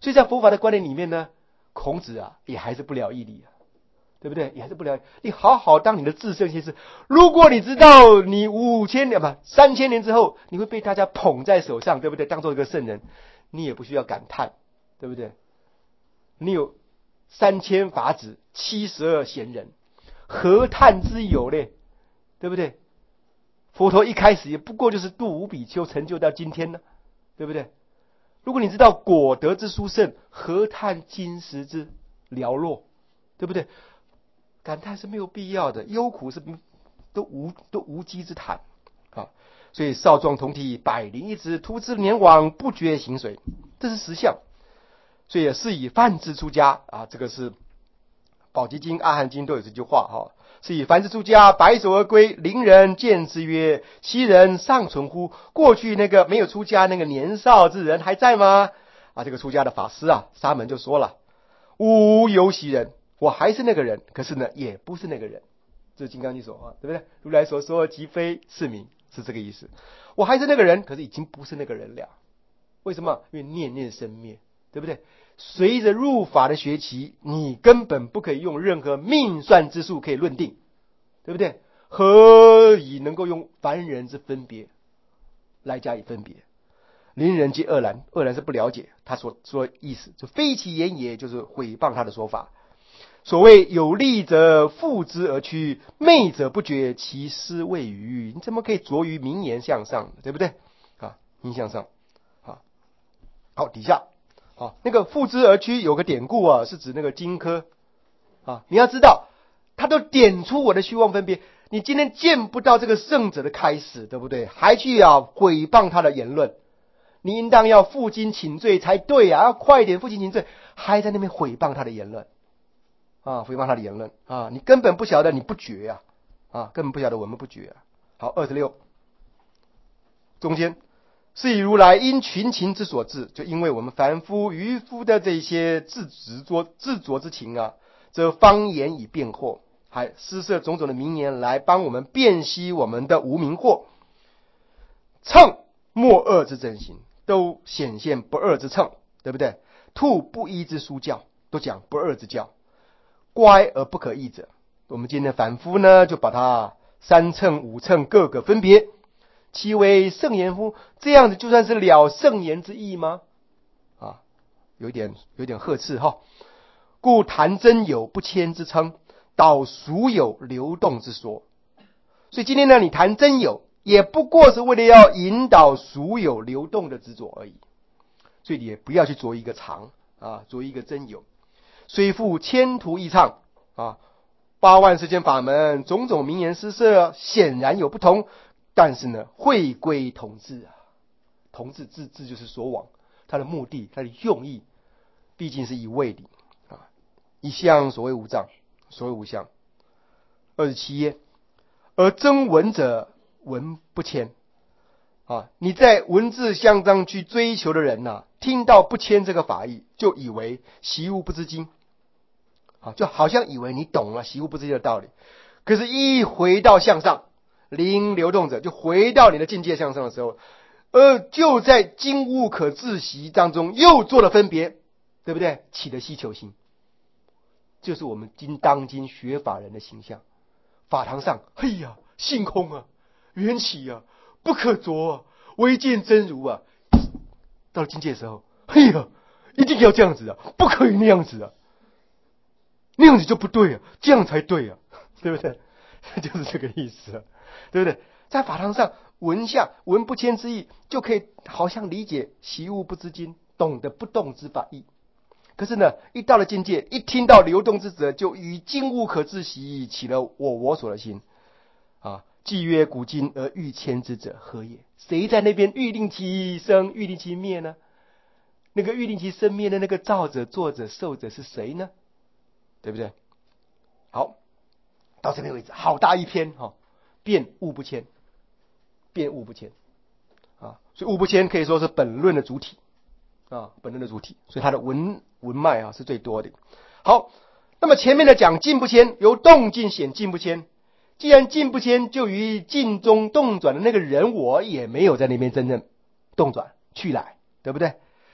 所以在佛法的观念里面呢，孔子啊也还是不聊义理啊，对不对？也还是不聊，你好好当你的至圣先师。如果你知道你五千年不三千年之后你会被大家捧在手上，对不对？当做一个圣人，你也不需要感叹，对不对？你有三千法子，七十二贤人，何叹之有嘞？对不对？佛陀一开始也不过就是度无比丘，成就到今天呢，对不对？如果你知道果德之殊胜，何叹今时之寥落，对不对？感叹是没有必要的，忧苦是都无都无稽之谈啊！所以少壮同体，百灵一支，突之年往，不觉行水，这是实相。所以也是以梵志出家啊，这个是宝积经、阿含经都有这句话哈。是以凡是出家，白首而归。邻人见之曰：“昔人尚存乎？”过去那个没有出家那个年少之人还在吗？啊，这个出家的法师啊，沙门就说了：“吾犹昔人，我还是那个人，可是呢，也不是那个人。”这是金刚经所话，对不对？如来所说，即非是名，是这个意思。我还是那个人，可是已经不是那个人了。为什么？因为念念生灭，对不对？随着入法的学习，你根本不可以用任何命算之术可以论定，对不对？何以能够用凡人之分别来加以分别？邻人皆恶然，恶然是不了解他所说的意思，就非其言也，就是毁谤他的说法。所谓有利者负之而趋，昧者不觉，其师未语。你怎么可以着于名言向上，对不对？啊，名向上。啊，好，底下。啊，那个负之而趋有个典故啊，是指那个荆轲啊。你要知道，他都点出我的虚妄分别，你今天见不到这个圣者的开始，对不对？还去啊毁谤他的言论，你应当要负荆请罪才对啊！要快一点负荆请罪，还在那边毁谤他的言论啊，毁谤他的言论啊！你根本不晓得，你不觉啊啊，根本不晓得我们不觉啊。好，二十六，中间。是以如来因群情之所致，就因为我们凡夫愚夫的这些自执着自着之情啊，则方言以辩惑，还施设种种的名言来帮我们辨析我们的无明惑。乘莫恶之真心，都显现不二之乘，对不对？兔不一之殊教，都讲不二之教。乖而不可议者，我们今天的凡夫呢，就把它三乘五乘各个分别。其为圣言夫，这样子就算是了圣言之意吗？啊，有点有点呵斥哈。故谈真有不迁之称，导俗有流动之说。所以今天呢，你谈真有，也不过是为了要引导俗有流动的执着而已。所以也不要去着一个常啊，着一个真有。虽复千途异唱啊，八万世间法门，种种名言施设，显然有不同。但是呢，会归同志啊，同志自治就是所往，它的目的，它的用意，毕竟是一味理啊。一相所谓无障，所谓无相。二十七页，而真闻者闻不迁啊。你在文字相当去追求的人呐、啊，听到不迁这个法义，就以为习物不知经啊，就好像以为你懂了习物不知经的道理，可是，一回到向上。灵流动者就回到你的境界向上的时候，而就在今物可自习当中又做了分别，对不对？起了希求心，就是我们今当今学法人的形象。法堂上，嘿呀，性空啊，缘起啊，不可着啊，唯见真如啊。到了境界的时候，嘿呀，一定要这样子啊，不可以那样子啊，那样子就不对啊，这样才对啊，对不对？就是这个意思啊。对不对？在法堂上闻相闻不迁之意，就可以好像理解习物不知经，懂得不动之法义。可是呢，一到了境界，一听到流动之者，就与今物可自习，起了我我所的心啊。既曰古今而欲迁之者何也？谁在那边欲令其生，欲令其灭呢？那个欲令其生灭的那个造者、作者、受者是谁呢？对不对？好，到这边为止，好大一篇哈。辩物不迁，辩物不迁啊，所以物不迁可以说是本论的主体啊，本论的主体，所以它的文文脉啊是最多的。好，那么前面的讲静不迁，由动静显静不迁。既然静不迁，就于静中动转的那个人我也没有在那边真正动转去来，对不对？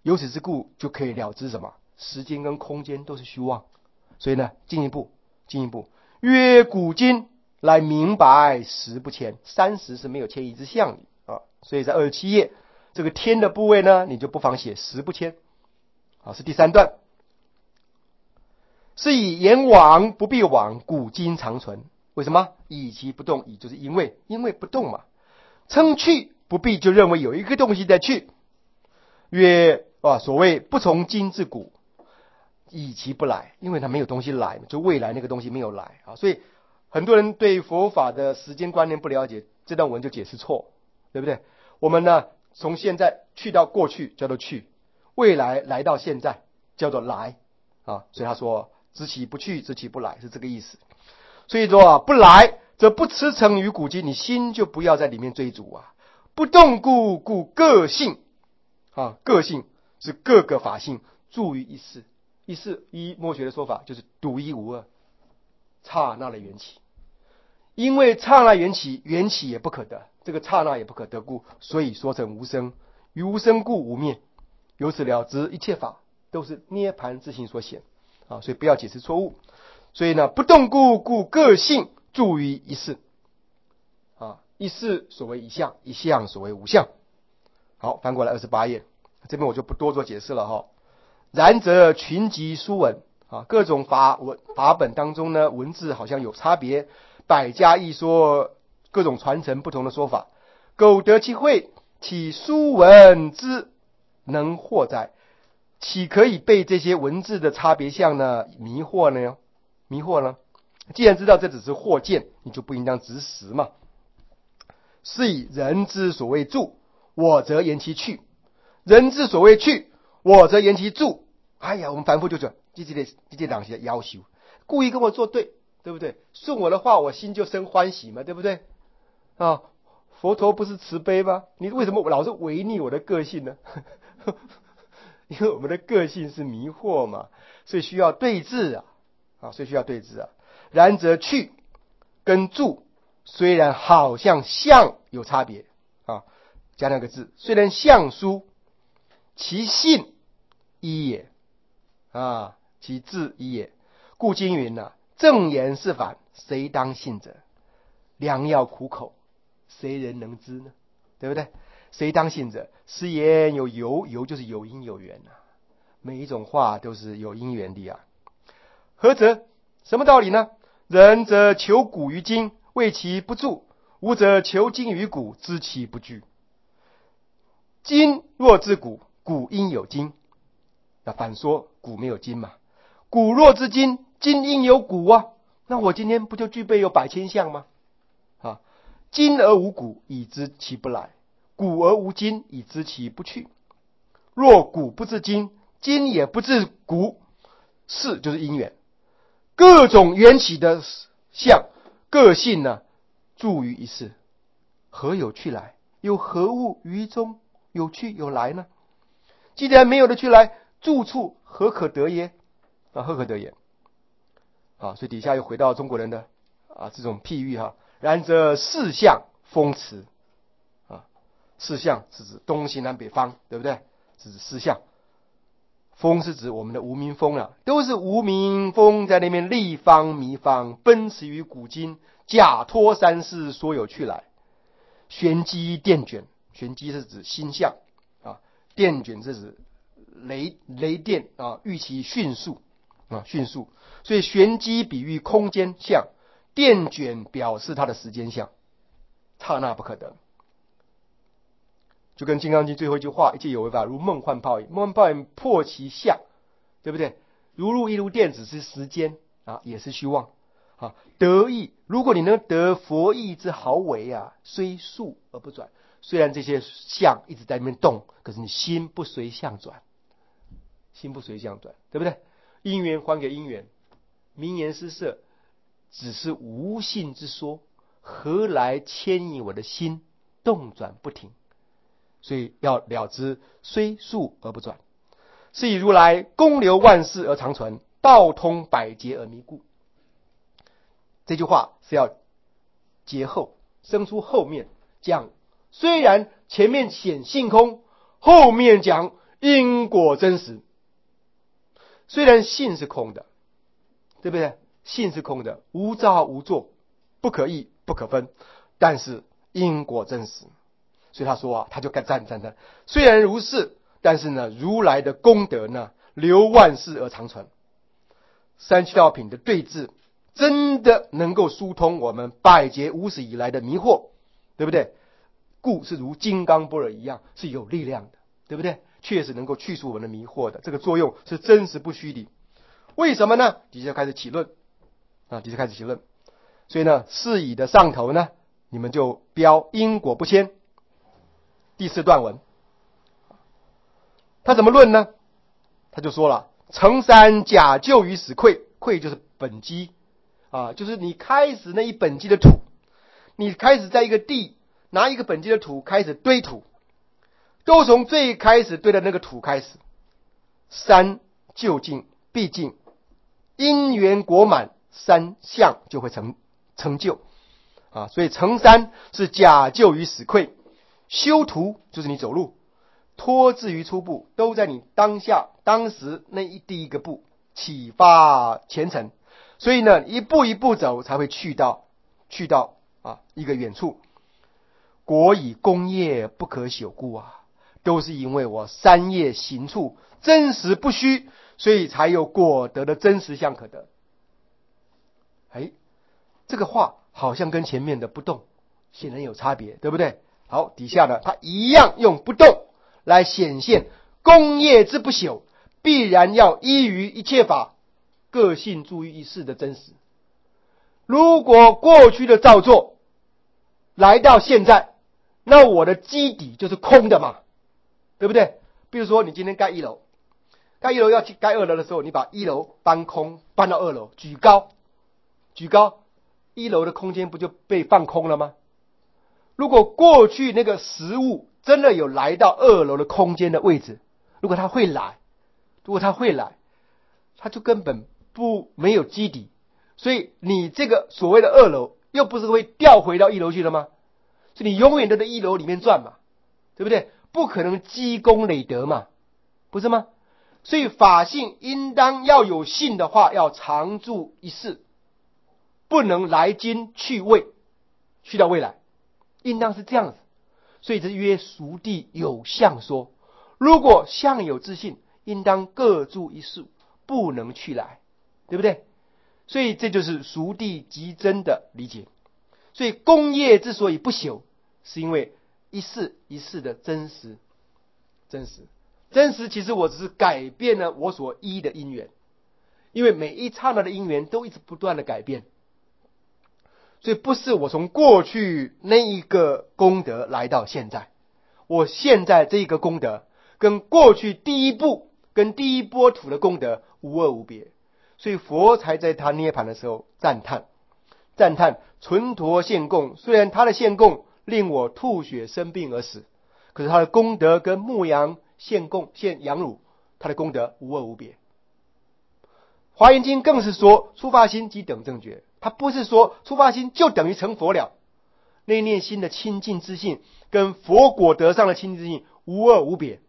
由此之故，就可以了知什么？时间跟空间都是虚妄。所以呢，进一步，进一步，约古今来明白实不迁，三十是没有迁移之象理啊。所以在二十七页这个天的部位呢，你就不妨写实不迁。好，是第三段。是以言往不必往，古今长存。为什么？以其不动，以就是因为因为不动嘛。称去不必，就认为有一个东西在去。曰啊，所谓不从今至古，以其不来，因为它没有东西来，就未来那个东西没有来啊。所以很多人对佛法的时间观念不了解，这段文就解释错，对不对？我们呢，从现在去到过去叫做去，未来来到现在叫做来啊。所以他说知其不去，知其不来，是这个意思。所以说啊，不来则不驰骋于古今，你心就不要在里面追逐啊。不动故，故个性啊，个性是各个法性住于一事。一事依墨学的说法就是独一无二，刹那的缘起。因为刹那缘起，缘起也不可得，这个刹那也不可得故，所以说成无生。于无生故无灭，由此了知一切法都是涅槃自性所显啊，所以不要解释错误。所以呢，不动故，故个性住于一事啊，一事所谓一相，一相所谓无相。好，翻过来二十八页，这边我就不多做解释了哈。然则群集书文啊，各种法文法本当中呢，文字好像有差别，百家一说，各种传承不同的说法。苟得其会，其书文之能惑哉？岂可以被这些文字的差别相呢迷惑呢？迷惑呢？既然知道这只是惑见，你就不应当执实嘛。是以人之所谓住，我则言其去；人之所谓去，我则言其住。哎呀，我们凡夫就这这这这这两些要求，故意跟我作对，对不对？顺我的话，我心就生欢喜嘛，对不对？啊，佛陀不是慈悲吗？你为什么老是违逆我的个性呢？因为我们的个性是迷惑嘛，所以需要对治啊，啊，所以需要对治啊。然则去跟住虽然好像相有差别啊，加两个字，虽然相殊，其性一也啊，其志一也。故今云啊，正言是反，谁当信者？良药苦口，谁人能知呢？对不对？谁当信者？是言有由，由就是有因有缘啊。每一种话都是有因缘的啊。何则？什么道理呢？人则求古于今，谓其不住；吾则求今于古，知其不惧。今若知古，古应有今。那反说古没有今嘛？古若知今，今应有古啊。那我今天不就具备有百千相吗？啊，今而无古，以知其不来；古而无今，以知其不去。若古不知今，今也不知古，是就是因缘。各种缘起的相，个性呢，住于一事，何有去来？又何物于中有去有来呢？既然没有的去来，住处何可得耶？啊，何可得也？啊，所以底下又回到中国人的啊这种譬喻哈。然则四象风驰啊，四象是指东西南北方，对不对？是指四象。风是指我们的无名风啊，都是无名风在那边立方弥方，奔驰于古今，假托三世，说有去来。玄机电卷，玄机是指星象啊，电卷是指雷雷电啊，预期迅速啊，迅速。所以玄机比喻空间象，电卷表示它的时间象，刹那不可得。就跟《金刚经》最后一句话，一切有为法如梦幻泡影，梦幻泡影破其相，对不对？如露亦如电，只是时间啊，也是虚妄啊。得意，如果你能得佛意之毫微啊，虽速而不转。虽然这些相一直在那边动，可是你心不随相转，心不随相转，对不对？因缘还给因缘，名言施设，只是无性之说，何来牵引我的心动转不停？所以要了知虽速而不转，是以如来公流万世而长存，道通百劫而弥故。这句话是要节后生出后面讲，虽然前面显性空，后面讲因果真实。虽然性是空的，对不对？性是空的，无造无作，不可议不可分，但是因果真实。所以他说啊，他就该赞赞赞。虽然如是，但是呢，如来的功德呢，流万世而长存。三七道品的对治，真的能够疏通我们百劫无始以来的迷惑，对不对？故是如金刚般若一样，是有力量的，对不对？确实能够去除我们的迷惑的，这个作用是真实不虚的。为什么呢？底下开始起论啊，底下开始起论。所以呢，是以的上头呢，你们就标因果不迁。第四段文，他怎么论呢？他就说了：成山假就于死溃，溃就是本基啊，就是你开始那一本基的土，你开始在一个地拿一个本基的土开始堆土，都从最开始堆的那个土开始。山就尽必尽，因缘果满，山相就会成成就啊。所以成山是假就于死溃，修图就是你走路，脱至于初步，都在你当下当时那一第一个步启发前程。所以呢，一步一步走才会去到去到啊一个远处。果以功业不可朽故啊，都是因为我三业行处真实不虚，所以才有果得的真实相可得。哎，这个话好像跟前面的不动显然有差别，对不对？好，底下呢，他一样用不动来显现功业之不朽，必然要依于一切法，个性注于一事的真实。如果过去的造作来到现在，那我的基底就是空的嘛，对不对？比如说你今天盖一楼，盖一楼要去盖二楼的时候，你把一楼搬空，搬到二楼，举高，举高，一楼的空间不就被放空了吗？如果过去那个实物真的有来到二楼的空间的位置，如果他会来，如果他会来，他就根本不没有基底，所以你这个所谓的二楼又不是会调回到一楼去了吗？所以你永远都在一楼里面转嘛，对不对？不可能积功累德嘛，不是吗？所以法性应当要有性的话，要常住一世，不能来今去未，去到未来，应当是这样子。所以这曰熟地有相说，如果相有自性，应当各住一世，不能去来，对不对？所以这就是熟地极真的理解。所以功业之所以不朽，是因为一世一世的真实，真实，真实。其实我只是改变了我所依的因缘，因为每一刹那的因缘都一直不断的改变，所以不是我从过去那一个功德来到现在，我现在这个功德跟过去第一步跟第一波土的功德无二无别。所以佛才在他涅槃的时候赞叹赞叹纯陀献供，虽然他的献供令我吐血生病而死，可是他的功德跟牧羊献供献羊乳，他的功德无二无别。华严经更是说初发心即等正觉，他不是说初发心就等于成佛了，那念心的清净之性跟佛果德上的清净之性无二无别。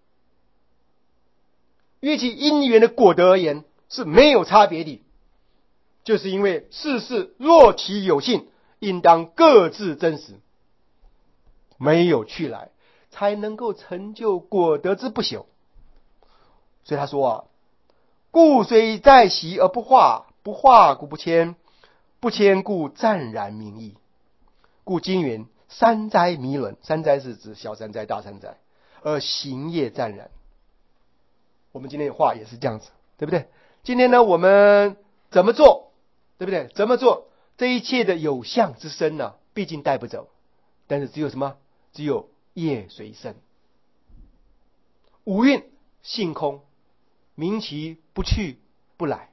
约其因缘的果德而言是没有差别的，就是因为世事若其有性，应当各自真实，没有去来，才能够成就果德之不朽。所以他说啊，故虽在习而不化，不化故不迁，不迁故暂然名义。故经云三灾弥伦，三灾是指小三灾大三灾，而行业暂然。我们今天的话也是这样子，对不对？今天呢，我们怎么做，对不对？怎么做，这一切的有相之身呢、啊，毕竟带不走，但是只有什么？只有业随身。五蕴性空，名其不去不来，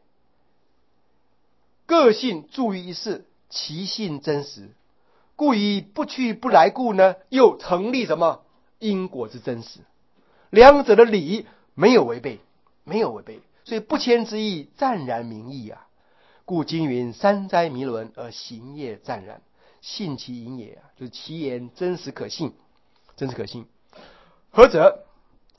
个性住于一世，其性真实，故以不去不来故呢，又成立什么因果之真实，两者的理没有违背，没有违背，所以不迁之意暂然名义啊。故经云三灾弥伦而行业暂然，信其因也啊，就是其言真实可信，真实可信。何者？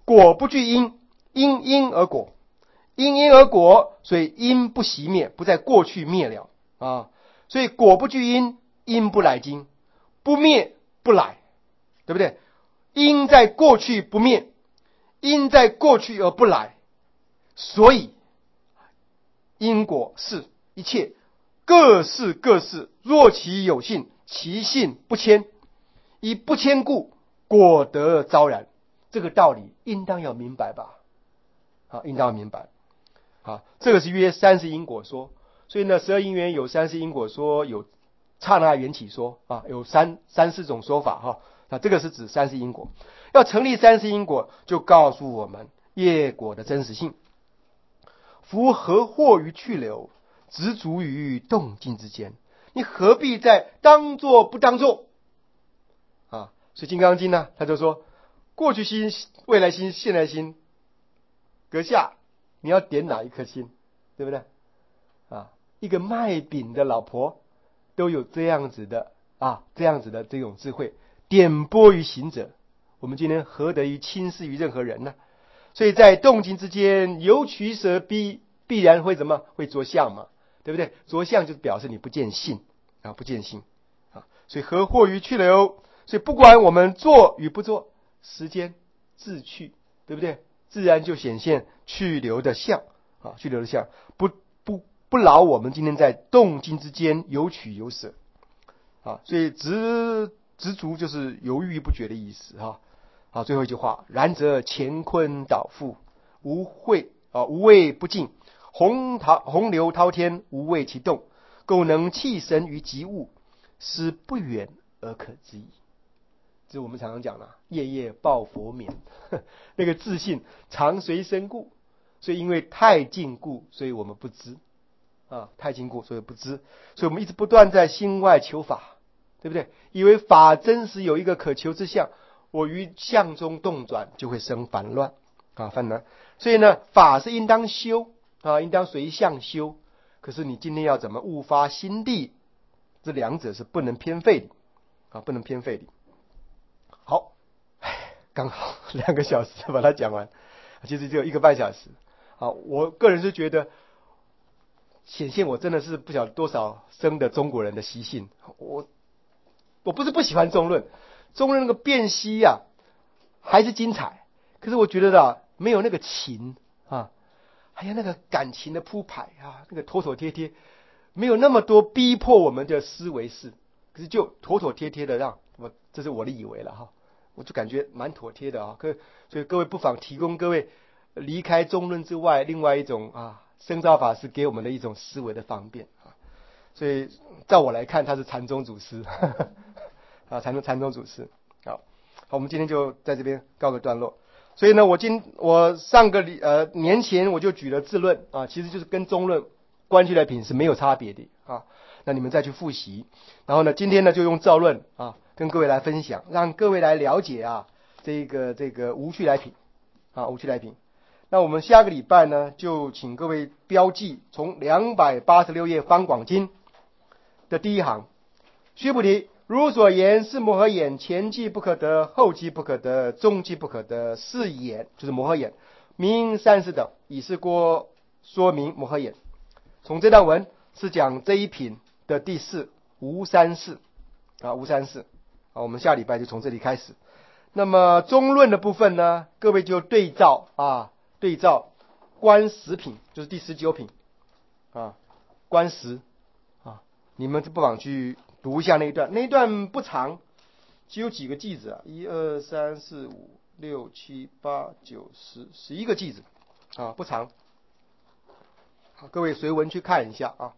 果不惧因，因因而果，因因而果，所以因不熄灭，不在过去灭了啊。所以果不惧因，因不来今，不灭不来，对不对？因在过去不灭，因在过去而不来，所以因果是一切各事各事，若其有信，其信不迁，以不迁故，果得昭然。这个道理应当要明白吧？啊，应当要明白。啊，这个是约三世因果说。所以呢，十二因缘有三世因果说，有刹那缘起说啊，有三三四种说法哈。那这个是指三世因果。要成立三世因果，就告诉我们业果的真实性。夫何惑于去留，执着于动静之间？你何必在当做不当做啊？所以《金刚经》呢，他就说，过去心、未来心、现在心，阁下你要点哪一颗心，对不对？啊，一个卖饼的老婆都有这样子的啊，这样子的这种智慧，点拨于行者。我们今天何得于轻视于任何人呢？所以在动静之间，有取舍必必然会怎么？会着相嘛，对不对？着相就是表示你不见性啊，不见性啊。所以何惑于去留？所以不管我们做与不做，时间自去，对不对？自然就显现去留的相啊，去留的相，不不不劳我们今天在动静之间有取有舍啊。所以执执着就是犹豫不决的意思哈。好，最后一句话，然则乾坤倒覆，无会啊，无畏不尽，洪涛洪流滔天，无畏其动，苟能弃神于极物，使不远而可知矣。这是我们常常讲的，夜夜抱佛眠，那个自信常随身故，所以因为太禁锢，所以我们不知啊，太禁锢，所以不知，所以我们一直不断在心外求法，对不对？以为法真实有一个可求之相，我于相中动转，就会生烦乱啊，烦乱。所以呢，法是应当修啊，应当随相修。可是你今天要怎么悟发心地，这两者是不能偏废的啊，不能偏废的。好，刚好两个小时把它讲完，其实只有一个半小时啊。我个人是觉得，显现我真的是不晓得多少生的中国人的习性。我我不是不喜欢中论，中论那个辨析呀、啊、还是精彩，可是我觉得啊没有那个情啊，还有那个感情的铺排啊，那个妥妥帖帖，没有那么多逼迫我们的思维式，可是就妥妥帖帖的让我，这是我的以为了哈。我就感觉蛮妥帖的啊，可所以各位不妨提供各位离开中论之外另外一种啊，深造法师给我们的一种思维的方便啊。所以照我来看，他是禅宗祖师啊，禅宗禅宗祖师。好，好，我们今天就在这边告个段落。所以呢，我今我上个呃年前我就举了智论啊，其实就是跟中论关系来品是没有差别的啊。那你们再去复习，然后呢，今天呢就用造论啊。跟各位来分享，让各位来了解啊，这个这个无趣来品啊，无趣来品。那我们下个礼拜呢，就请各位标记从两百八十六页方广经的第一行，须菩提，如所言是摩诃眼，前记不可得，后记不可得，中记不可得，是眼就是摩诃眼，名三世等，以是过说明摩诃眼。从这段文是讲这一品的第四无三世啊，无三世。好，我们下礼拜就从这里开始。那么中论的部分呢，各位就对照啊，对照观十品，就是第十九品啊，观十啊，你们不妨去读一下那一段，那一段不长，只有几个句子啊，一二三四五六七八九十十一个句子啊，不长。好，各位随文去看一下啊。